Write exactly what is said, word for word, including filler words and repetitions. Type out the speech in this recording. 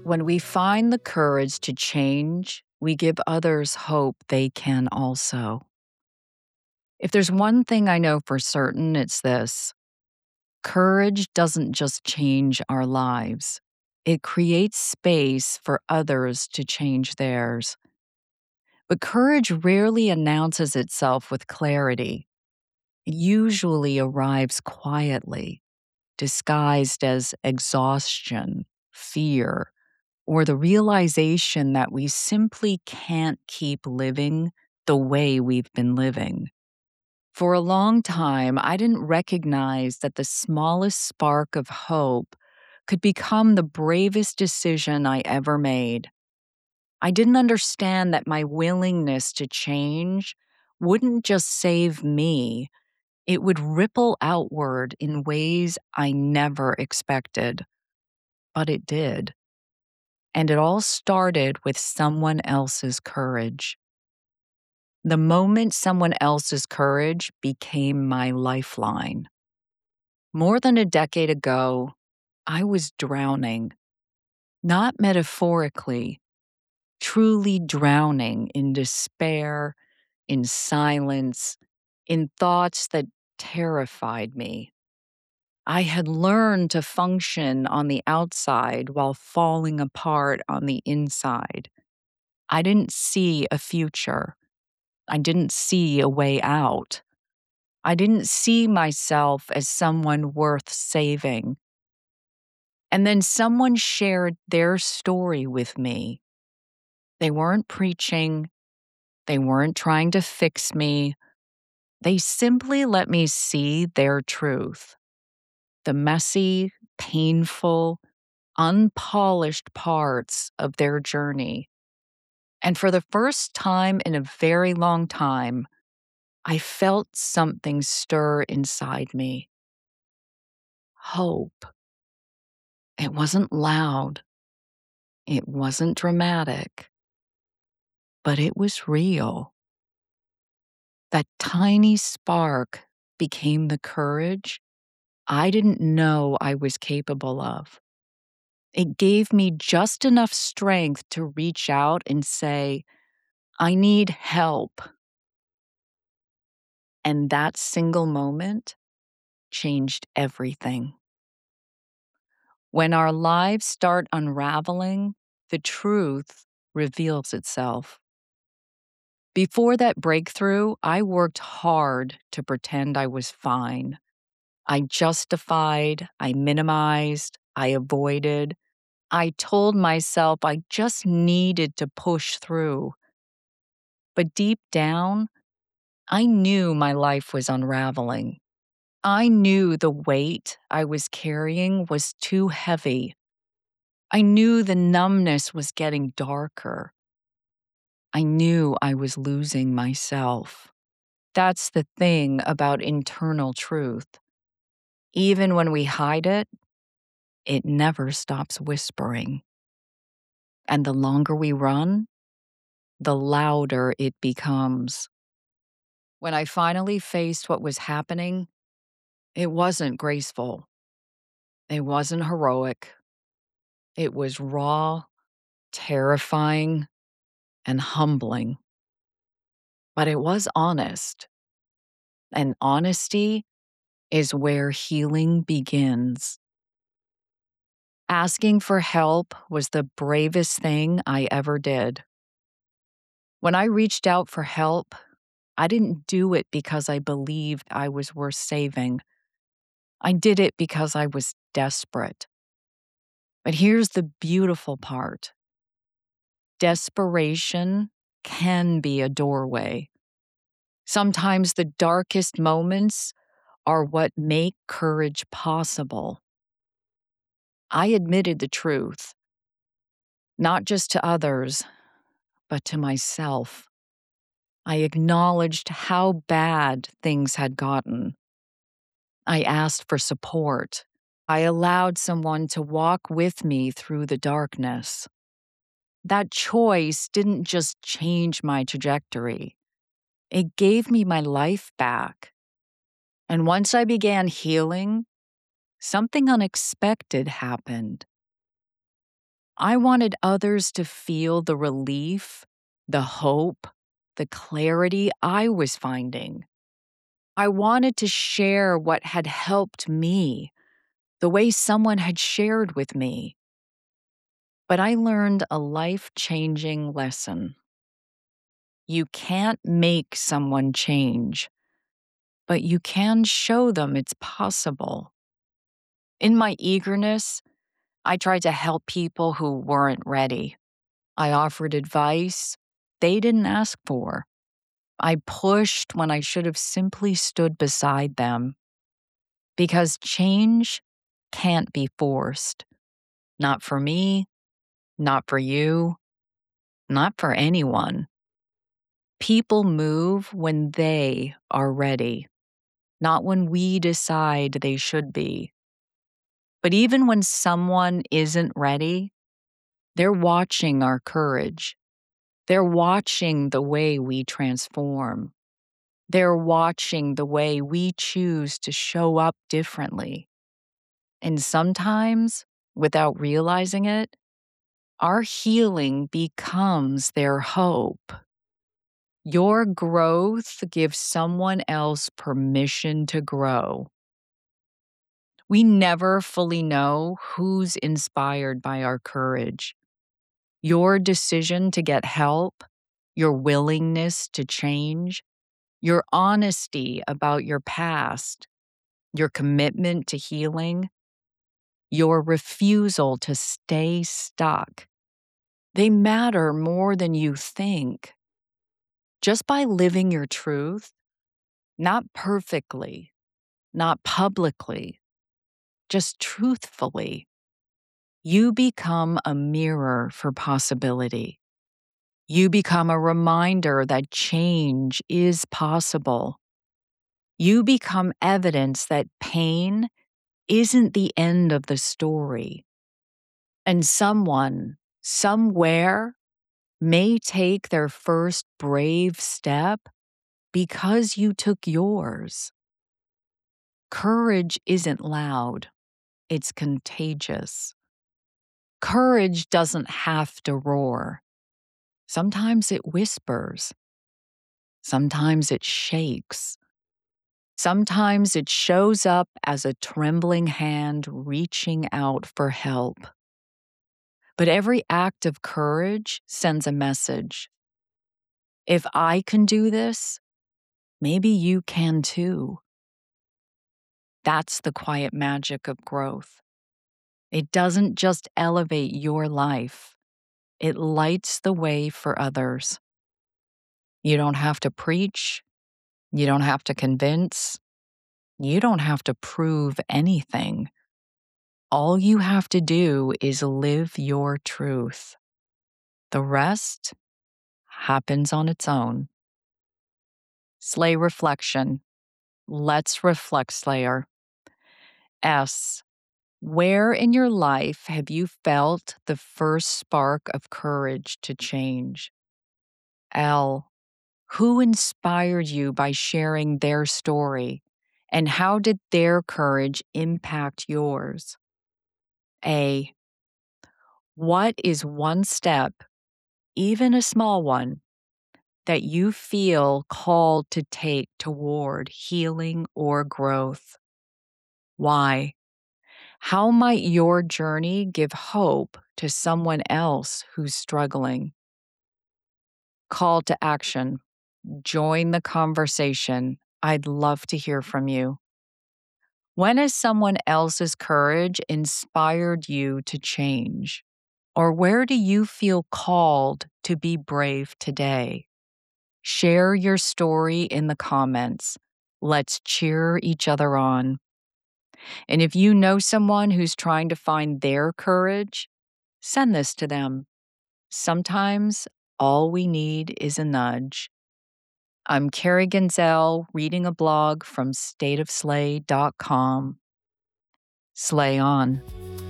When we find the courage to change, we give others hope they can also. If there's one thing I know for certain, it's this: courage doesn't just change our lives, it creates space for others to change theirs. But courage rarely announces itself with clarity. It usually arrives quietly, disguised as exhaustion, fear, or the realization that we simply can't keep living the way we've been living. For a long time, I didn't recognize that the smallest spark of hope could become the bravest decision I ever made. I didn't understand that my willingness to change wouldn't just save me, it would ripple outward in ways I never expected. But it did. And it all started with someone else's courage. The moment someone else's courage became my lifeline. More than a decade ago, I was drowning, not metaphorically, truly drowning in despair, in silence, in thoughts that terrified me. I had learned to function on the outside while falling apart on the inside. I didn't see a future. I didn't see a way out. I didn't see myself as someone worth saving. And then someone shared their story with me. They weren't preaching. They weren't trying to fix me. They simply let me see their truth. The messy, painful, unpolished parts of their journey. And for the first time in a very long time, I felt something stir inside me. Hope. It wasn't loud. It wasn't dramatic. But it was real. That tiny spark became the courage I didn't know I was capable of. It gave me just enough strength to reach out and say, I need help. And that single moment changed everything. When our lives start unraveling, the truth reveals itself. Before that breakthrough, I worked hard to pretend I was fine. I justified, I minimized, I avoided. I told myself I just needed to push through. But deep down, I knew my life was unraveling. I knew the weight I was carrying was too heavy. I knew the numbness was getting darker. I knew I was losing myself. That's the thing about internal truth. Even when we hide it, it never stops whispering. And the longer we run, the louder it becomes. When I finally faced what was happening, it wasn't graceful. It wasn't heroic. It was raw, terrifying, and humbling. But it was honest. And honesty is where healing begins. Asking for help was the bravest thing I ever did. When I reached out for help, I didn't do it because I believed I was worth saving. I did it because I was desperate. But here's the beautiful part: desperation can be a doorway. Sometimes the darkest moments are what make courage possible. I admitted the truth, not just to others, but to myself. I acknowledged how bad things had gotten. I asked for support. I allowed someone to walk with me through the darkness. That choice didn't just change my trajectory, it gave me my life back. And once I began healing, something unexpected happened. I wanted others to feel the relief, the hope, the clarity I was finding. I wanted to share what had helped me, the way someone had shared with me. But I learned a life-changing lesson. You can't make someone change, but you can show them it's possible. In my eagerness, I tried to help people who weren't ready. I offered advice they didn't ask for. I pushed when I should have simply stood beside them. Because change can't be forced. Not for me, not for you, not for anyone. People move when they are ready, not when we decide they should be. But even when someone isn't ready, they're watching our courage. They're watching the way we transform. They're watching the way we choose to show up differently. And sometimes, without realizing it, our healing becomes their hope. Your growth gives someone else permission to grow. We never fully know who's inspired by our courage. Your decision to get help, your willingness to change, your honesty about your past, your commitment to healing, your refusal to stay stuck. They matter more than you think. Just by living your truth, not perfectly, not publicly, just truthfully, you become a mirror for possibility. You become a reminder that change is possible. You become evidence that pain isn't the end of the story. And someone, somewhere, may take their first brave step because you took yours. Courage isn't loud, it's contagious. Courage doesn't have to roar. Sometimes it whispers. Sometimes it shakes. Sometimes it shows up as a trembling hand reaching out for help. But every act of courage sends a message. If I can do this, maybe you can too. That's the quiet magic of growth. It doesn't just elevate your life, it lights the way for others. You don't have to preach, you don't have to convince, you don't have to prove anything. All you have to do is live your truth. The rest happens on its own. Slay reflection. Let's reflect, Slayer. S. Where in your life have you felt the first spark of courage to change? L. Who inspired you by sharing their story, and how did their courage impact yours? A. What is one step, even a small one, that you feel called to take toward healing or growth? Why? How might your journey give hope to someone else who's struggling? Call to action. Join the conversation. I'd love to hear from you. When has someone else's courage inspired you to change? Or where do you feel called to be brave today? Share your story in the comments. Let's cheer each other on. And if you know someone who's trying to find their courage, send this to them. Sometimes all we need is a nudge. I'm Carrie Genzel, reading a blog from state of slay dot com. Slay on.